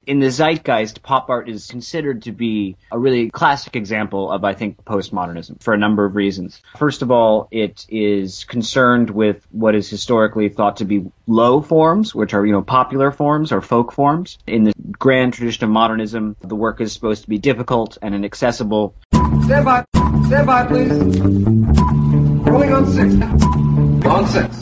In the zeitgeist, pop art is considered to be a really classic example of, I think, postmodernism for a number of reasons. First of all, it is concerned with what is historically thought to be low forms, which are, popular forms or folk forms. In the grand tradition of modernism, the work is supposed to be difficult and inaccessible. Stand by, please. Rolling on 6. On 6.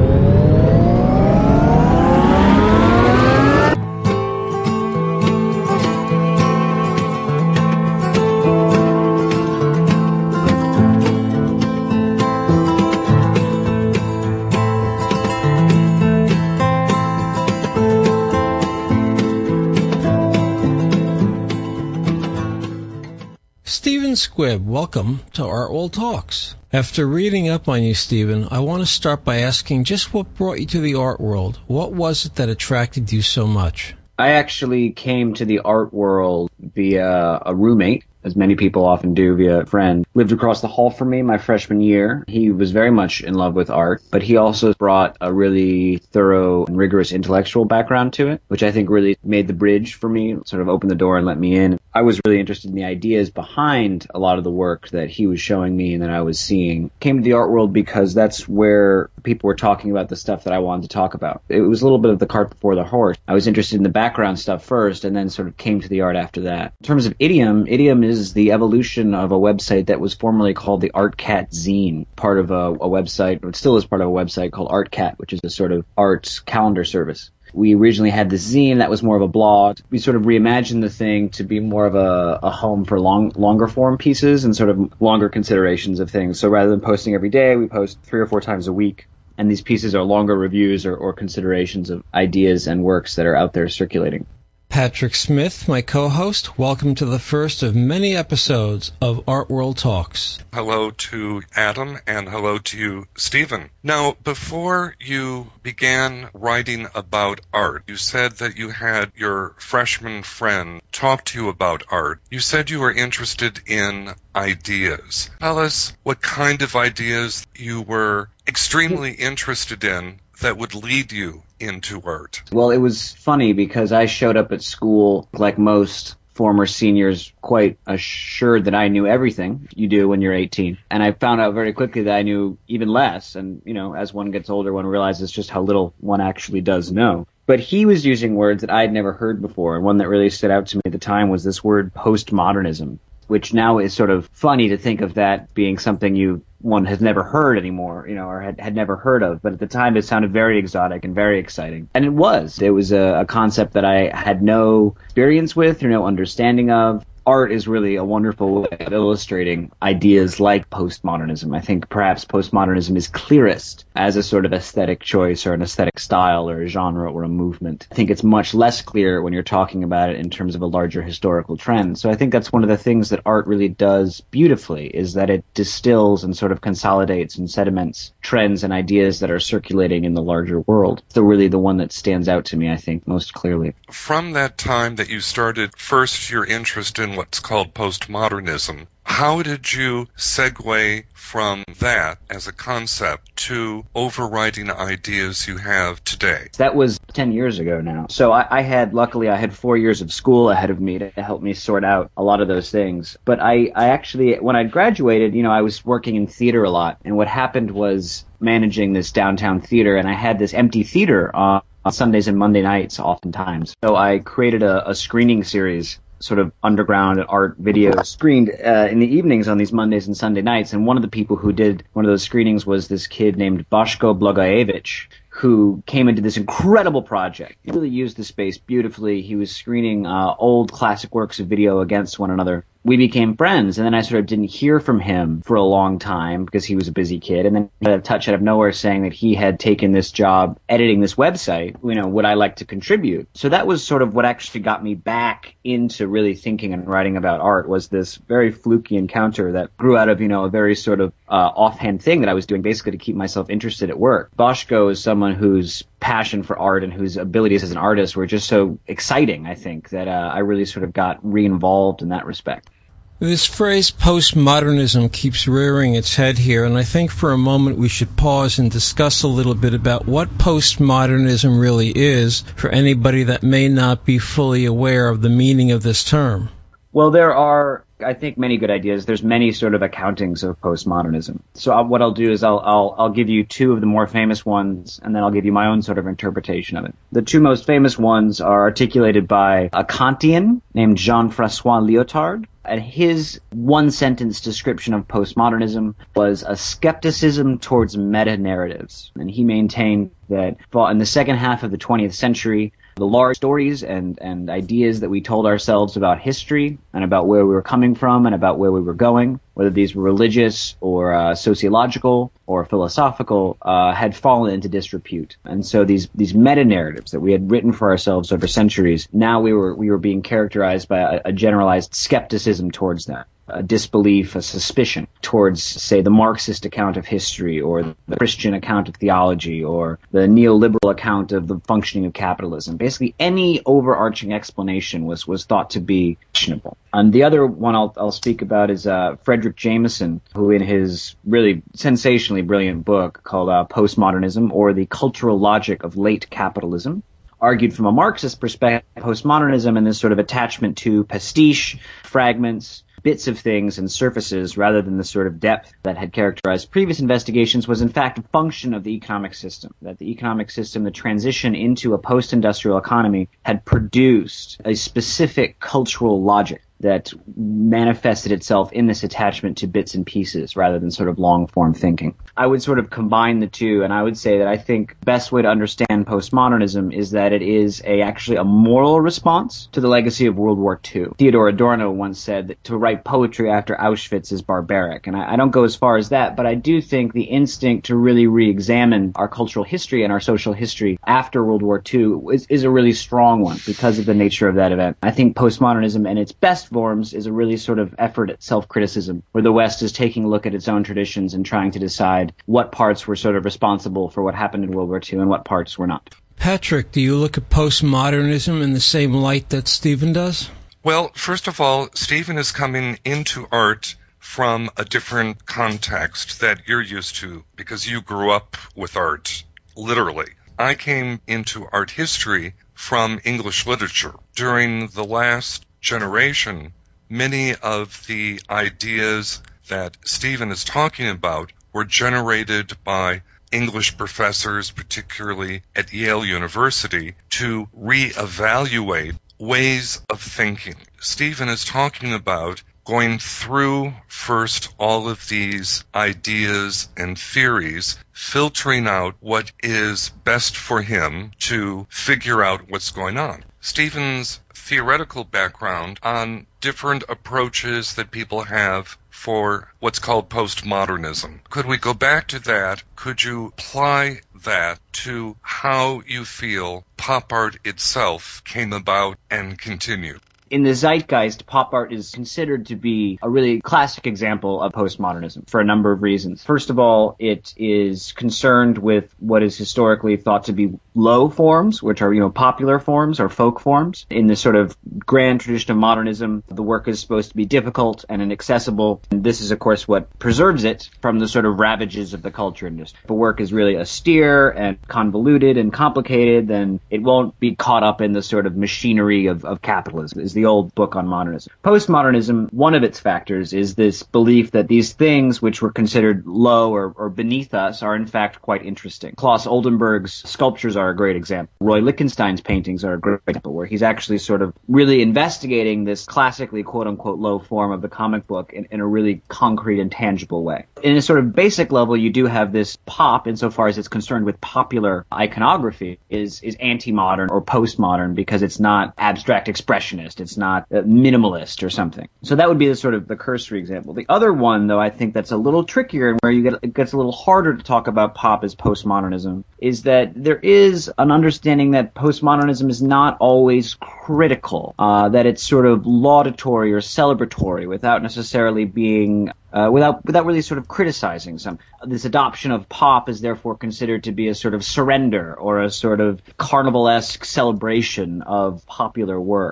Stephen Squibb, welcome to Art World Talks. After reading up on you, Stephen, I want to start by asking just what brought you to the art world. What was it that attracted you so much? I actually came to the art world via a roommate, as many people often do via a friend. Lived across the hall from me my freshman year. He was very much in love with art, but he also brought a really thorough and rigorous intellectual background to it, which I think really made the bridge for me, sort of opened the door and let me in. I was really interested in the ideas behind a lot of the work that he was showing me and that I was seeing. Came to the art world because that's where people were talking about the stuff that I wanted to talk about. It was a little bit of the cart before the horse. I was interested in the background stuff first and then sort of came to the art after that. In terms of Idiom is the evolution of a website that was formerly called the ArtCat Zine, part of a website, or it still is part of a website called ArtCat, which is a sort of arts calendar service. We originally had the zine that was more of a blog. We sort of reimagined the thing to be more of a home for longer form pieces and sort of longer considerations of things. So rather than posting every day, we post 3 or 4 times a week. And these pieces are longer reviews or considerations of ideas and works that are out there circulating. Patrick Smith, my co-host, welcome to the first of many episodes of Art World Talks. Hello to Adam, and hello to you, Stephen. Now, before you began writing about art, you said that you had your freshman friend talk to you about art. You said you were interested in ideas. Tell us what kind of ideas you were extremely interested in that would lead you into art. Well, it was funny because I showed up at school, like most former seniors, quite assured that I knew everything you do when you're 18. And I found out very quickly that I knew even less. And, as one gets older, one realizes just how little one actually does know. But he was using words that I had never heard before. And one that really stood out to me at the time was this word postmodernism, which now is sort of funny to think of that being something one has never heard anymore, or had never heard of. But at the time, it sounded very exotic and very exciting. And it was. It was a concept that I had no experience with or no understanding of. Art is really a wonderful way of illustrating ideas like postmodernism. I think perhaps postmodernism is clearest as a sort of aesthetic choice or an aesthetic style or a genre or a movement. I think it's much less clear when you're talking about it in terms of a larger historical trend. So I think that's one of the things that art really does beautifully, is that it distills and sort of consolidates and sediments trends and ideas that are circulating in the larger world. So really the one that stands out to me, I think, most clearly. From that time that you started first your interest in what's called postmodernism, how did you segue from that as a concept to overriding ideas you have today? That was 10 years ago now. So luckily I had 4 years of school ahead of me to help me sort out a lot of those things. But I actually, when I graduated, I was working in theater a lot. And what happened was managing this downtown theater, and I had this empty theater on Sundays and Monday nights oftentimes. So I created a screening series, sort of underground art videos screened in the evenings on these Mondays and Sunday nights. And one of the people who did one of those screenings was this kid named Boško Blagojević, who came into this incredible project. He really used the space beautifully. He was screening old classic works of video against one another. We became friends, and then I sort of didn't hear from him for a long time because he was a busy kid. And then he got a touch out of nowhere saying that he had taken this job editing this website. Would I like to contribute? So that was sort of what actually got me back into really thinking and writing about art, was this very fluky encounter that grew out of, a very sort of offhand thing that I was doing basically to keep myself interested at work. Boško is someone whose passion for art and whose abilities as an artist were just so exciting, I think, that I really sort of got re-involved in that respect. This phrase postmodernism keeps rearing its head here, and I think for a moment we should pause and discuss a little bit about what postmodernism really is for anybody that may not be fully aware of the meaning of this term. Well, there are, I think, many good ideas. There's many sort of accountings of postmodernism. So what I'll do is I'll give you two of the more famous ones, and then I'll give you my own sort of interpretation of it. The two most famous ones are articulated by a Kantian named Jean-François Lyotard, and his one-sentence description of postmodernism was a skepticism towards meta-narratives. And he maintained that in the second half of the 20th century, the large stories and ideas that we told ourselves about history and about where we were coming from and about where we were going, whether these were religious or sociological or philosophical, had fallen into disrepute. And so these meta-narratives that we had written for ourselves over centuries, now we were being characterized by a generalized skepticism towards them. A disbelief, a suspicion towards, say, the Marxist account of history or the Christian account of theology or the neoliberal account of the functioning of capitalism. Basically, any overarching explanation was thought to be questionable. And the other one I'll speak about is Frederick Jameson, who in his really sensationally brilliant book called Postmodernism, or the Cultural Logic of Late Capitalism, argued from a Marxist perspective, postmodernism and this sort of attachment to pastiche, fragments, bits of things and surfaces rather than the sort of depth that had characterized previous investigations was in fact a function of the economic system. That the economic system, the transition into a post-industrial economy, had produced a specific cultural logic that manifested itself in this attachment to bits and pieces rather than sort of long-form thinking. I would sort of combine the two, and I would say that I think the best way to understand postmodernism is that it is actually a moral response to the legacy of World War II. Theodor Adorno once said that to write poetry after Auschwitz is barbaric, and I don't go as far as that, but I do think the instinct to really re-examine our cultural history and our social history after World War II is a really strong one because of the nature of that event. I think postmodernism and its best forms is a really sort of effort at self-criticism, where the West is taking a look at its own traditions and trying to decide what parts were sort of responsible for what happened in World War II and what parts were not. Patrick, do you look at postmodernism in the same light that Stephen does? Well, first of all, Stephen is coming into art from a different context that you're used to because you grew up with art, literally. I came into art history from English literature. During the last generation, many of the ideas that Stephen is talking about were generated by English professors, particularly at Yale University, to reevaluate ways of thinking. Stephen is talking about going through first all of these ideas and theories, filtering out what is best for him to figure out what's going on. Stephen's theoretical background on different approaches that people have for what's called postmodernism. Could we go back to that? Could you apply that to how you feel pop art itself came about and continued? In the zeitgeist, pop art is considered to be a really classic example of postmodernism for a number of reasons. First of all, it is concerned with what is historically thought to be low forms, which are, popular forms or folk forms. In this sort of grand tradition of modernism, the work is supposed to be difficult and inaccessible. And this is, of course, what preserves it from the sort of ravages of the culture industry. If a work is really austere and convoluted and complicated, then it won't be caught up in the sort of machinery of capitalism. Is the old book on modernism. Postmodernism, one of its factors is this belief that these things which were considered low or beneath us are in fact quite interesting. Claes Oldenburg's sculptures are a great example. Roy Lichtenstein's paintings are a great example, where he's actually sort of really investigating this classically quote-unquote low form of the comic book in a really concrete and tangible way. In a sort of basic level, you do have this pop, insofar as it's concerned with popular iconography, is anti-modern or postmodern because it's not abstract expressionist. It's not minimalist or something. So that would be the sort of the cursory example. The other one, though, I think that's a little trickier and where it gets a little harder to talk about pop as postmodernism, is that there is an understanding that postmodernism is not always critical, that it's sort of laudatory or celebratory without necessarily being without really sort of criticizing some. This adoption of pop is therefore considered to be a sort of surrender or a sort of carnivalesque celebration of popular work,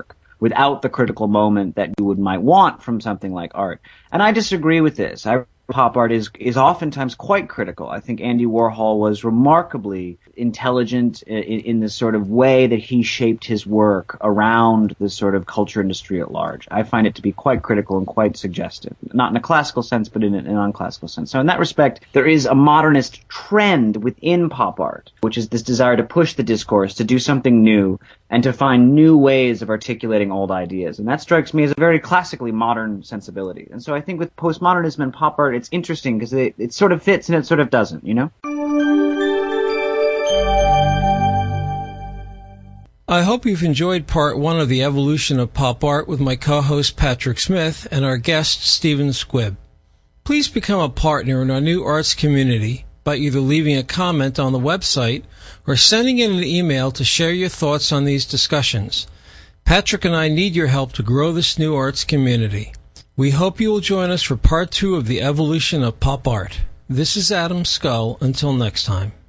without the critical moment that you might want from something like art. And I disagree with this. Pop art is oftentimes quite critical. I think Andy Warhol was remarkably intelligent in the sort of way that he shaped his work around the sort of culture industry at large. I find it to be quite critical and quite suggestive, not in a classical sense, but in a non-classical sense. So in that respect, there is a modernist trend within pop art, which is this desire to push the discourse, to do something new, and to find new ways of articulating old ideas. And that strikes me as a very classically modern sensibility. And so I think with postmodernism and pop art, it's interesting because it sort of fits and it sort of doesn't, you know? I hope you've enjoyed part one of the evolution of pop art with my co-host Patrick Smith and our guest Stephen Squibb. Please become a partner in our new arts community by either leaving a comment on the website or sending in an email to share your thoughts on these discussions. Patrick and I need your help to grow this new arts community. We hope you will join us for part 2 of the evolution of pop art. This is Adam Scull. Until next time.